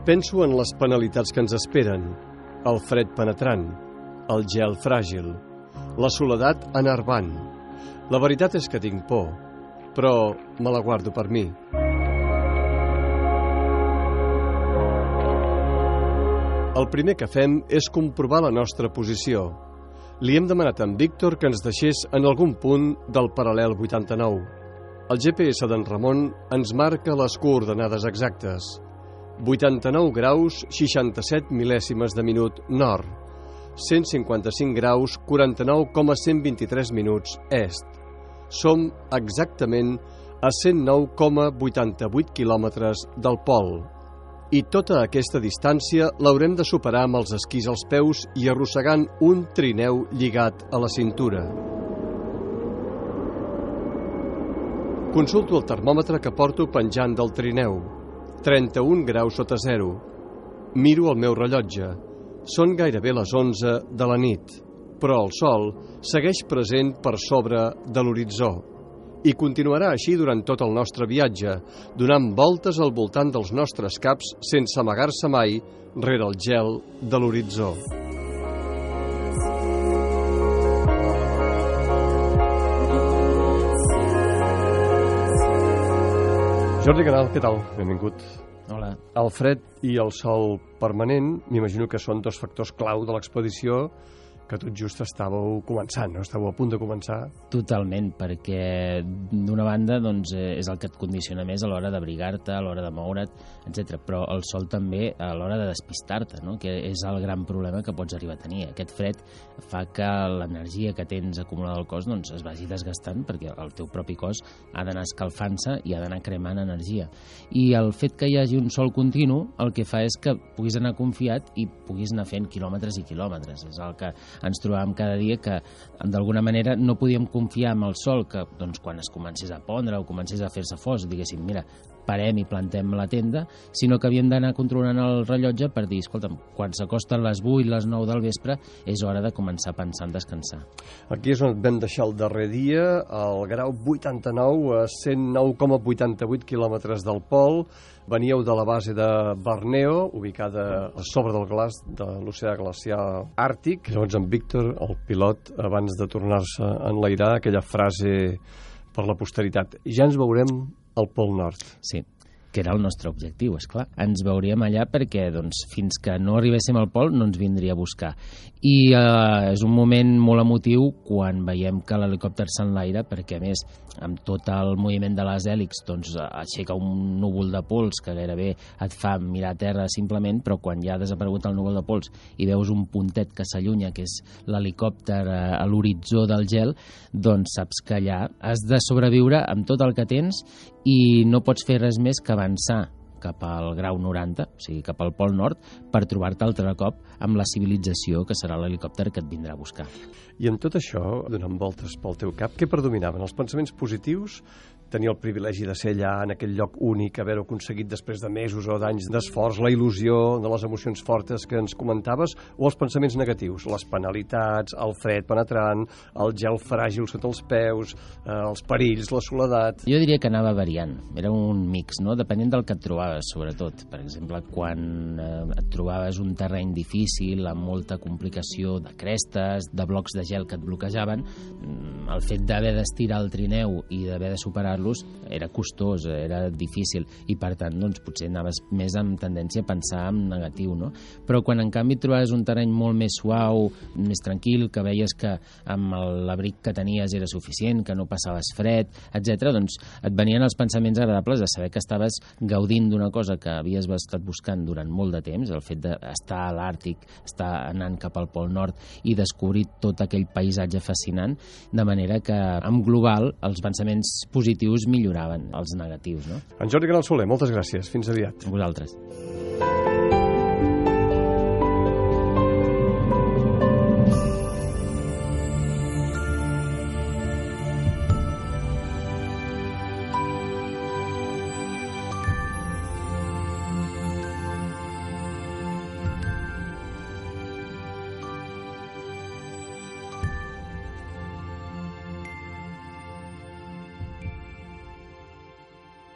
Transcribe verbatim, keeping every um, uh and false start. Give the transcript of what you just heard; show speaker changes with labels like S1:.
S1: Penso en les penalitats que ens esperen, el fred penetrant, el gel fràgil, la soledat enervant. La veritat és que tinc por, però me la guardo per mi. El primer que fem és comprovar la nostra posició. Li hem demanat a en Víctor que ens deixés en algun punt del paral·lel vuitanta-nou. El G P S d'en Ramon ens marca les coordenades exactes. vuitanta-nou graus, seixanta-set mil·lèsimes de minut nord. cent cinquanta-cinc graus, quaranta-nou coma cent vint-i-tres minuts est. Som exactament a cent nou coma vuitanta-vuit quilòmetres del pol. I tota aquesta distància l'haurem de superar amb els esquís als peus i arrossegant un trineu lligat a la cintura. Consulto el termòmetre que porto penjant del trineu. trenta-un graus sota zero. Miro el meu rellotge. Són gairebé les onze de la nit, però el sol segueix present per sobre de l'horitzó. I continuarà així durant tot el nostre viatge, donant voltes al voltant dels nostres caps sense amagar-se mai rere el gel de l'horitzó. Jordi Canal, què tal? Benvingut.
S2: Hola.
S1: El fred i el sol permanent, m'imagino que són dos factors clau de l'expedició, que tot just estàveu començant, no? Estàveu a punt de començar.
S2: Totalment, perquè d'una banda doncs, és el que et condiciona més a l'hora d'abrigar-te, a l'hora de moure't, etcètera. Però el sol també a l'hora de despistar-te, no? Que és el gran problema que pots arribar a tenir. Aquest fred fa que l'energia que tens acumulada al cos doncs, es vagi desgastant, perquè el teu propi cos ha d'anar escalfant-se i ha d'anar cremant energia. I el fet que hi hagi un sol continu el que fa és que puguis anar confiat i puguis anar fent quilòmetres i quilòmetres. És el que ens trobàvem cada dia, que d'alguna manera no podíem confiar en el sol, que doncs, quan es comencés a pondre o comencés a fer-se fos, diguéssim, mira, parem i plantem la tenda, sinó que havíem d'anar controlant el rellotge per dir, escolta'm, quan s'acosten les vuit, les nou del vespre, és hora de començar a pensar en descansar.
S1: Aquí és on et vam deixar el darrer dia, al grau vuitanta-nou, a cent nou coma vuitanta-vuit quilòmetres del pol. Veníeu de la base de Borneo, ubicada a sobre del glaç de l'oceà glacial àrtic. Llavors en Víctor, el pilot, abans de tornar-se a enlairar, aquella frase per la posteritat: ja ens veurem al Pol Nord.
S2: Sí, que era el nostre objectiu, és clar. Ens veuríem allà perquè doncs, fins que no arribéssim al pol no ens vindria a buscar. I eh, és un moment molt emotiu quan veiem que l'helicòpter s'enlaira, perquè a més, amb tot el moviment de les hèlixs, doncs aixeca un núvol de pols que gairebé et fa mirar a terra simplement, però quan ja ha desaparegut el núvol de pols i veus un puntet que s'allunya, que és l'helicòpter a l'horitzó del gel, doncs saps que allà has de sobreviure amb tot el que tens i no pots fer res més que avançar cap al grau noranta, o sigui, cap al Pol Nord, per trobar-te altre cop amb la civilització que serà l'helicòpter que et vindrà a buscar.
S1: I en tot això, donant voltes pel teu cap, què predominaven? Els pensaments positius? Tenir el privilegi de ser allà en aquell lloc únic, haver-ho aconseguit després de mesos o d'anys d'esforç, la il·lusió de les emocions fortes que ens comentaves, o els pensaments negatius? Les penalitats, el fred penetrant, el gel fràgil sota els peus, eh, els perills, la soledat...
S2: Jo diria que anava variant, era un mix, no? Depenent del que et trobaves, sobretot. Per exemple, quan eh, et trobaves un terreny difícil, amb molta complicació de crestes, de blocs de gel que et bloquejaven, el fet d'haver d'estirar el trineu i d'haver de superar-los era costós, era difícil, i per tant doncs, potser anaves més amb tendència a pensar en negatiu, no? Però quan en canvi trobaves un terreny molt més suau, més tranquil, que veies que amb l'abric que tenies era suficient, que no passaves fred, etcètera, doncs et venien els pensaments agradables de saber que estaves gaudint d'una cosa que havies estat buscant durant molt de temps, el fet d'estar a l'Àrtic, estar anant cap al Pol Nord i descobrir tot aquell paisatge fascinant, de manera que en global els pensaments positius milloraven els negatius, no?
S1: En Jordi Canal Soler, moltes gràcies. Fins aviat.
S2: A vosaltres.